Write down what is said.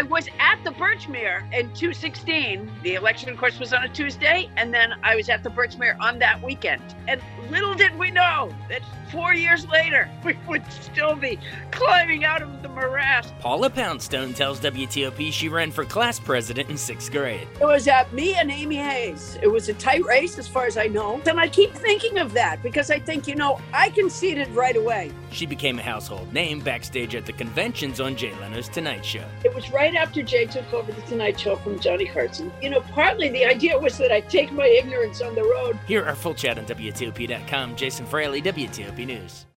I was at the Birchmere in 2016. The election, of course, was on a Tuesday, and then I was at the Birchmere on that weekend. And little did we know that 4 years later, we would still be climbing out of the morass. Paula Poundstone tells WTOP she ran for class president in 6th grade. It was me and Amy Hayes. It was a tight race as far as I know. And I keep thinking of that because I think, I conceded right away. She became a household name backstage at the conventions on Jay Leno's Tonight Show. It was right after Jay took over the Tonight Show from Johnny Carson. Partly the idea was that I'd take my ignorance on the road. Hear our full chat on WTOP.com. Jason Fraley, WTOP News.